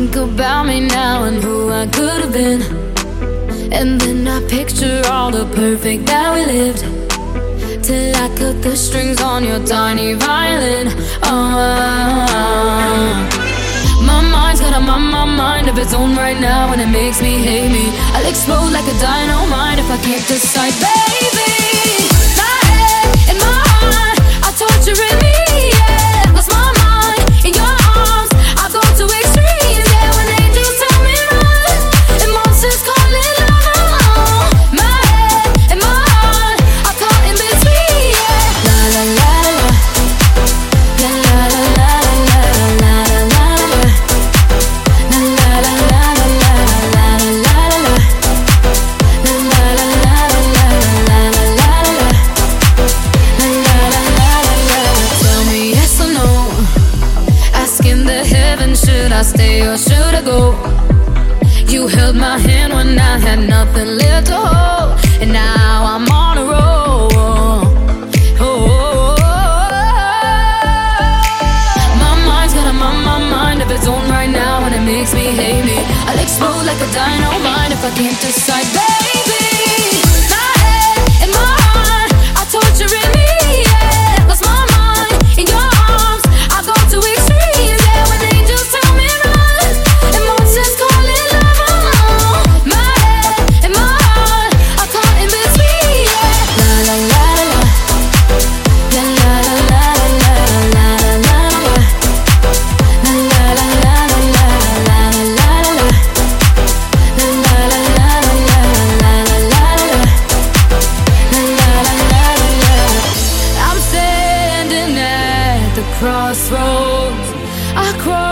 think about me now and who I could have been. And then I picture all the perfect that we lived, till I cut the strings on your tiny violin. My mind's got my mind of its own right now, and it makes me hate me. I'll explode like a dynamite if I can't decide, baby. My head and my heart are torturing me, yeah. Lost my mind in your arms, I go to extremes, yeah. When angels tell me run and monsters call it love. My head and my heart are caught in between, yeah. La la la la la la la la la la la la. Should I stay or should I go? You held my hand when I had nothing left to hold, and now I'm on a roll. My mind's got my mind of its own right now, and it makes me hate me. I'll explode like a dynamite if I can't decide, baby. My head and my heart are torturing me, yeah. Lost my mind in your arms, I go to extremes, yeah. When angels tell me run and monsters call it love. My head and my heart are caught in between, yeah. La la la la la la la la la la la la. I'm standing at the crossroads. I cross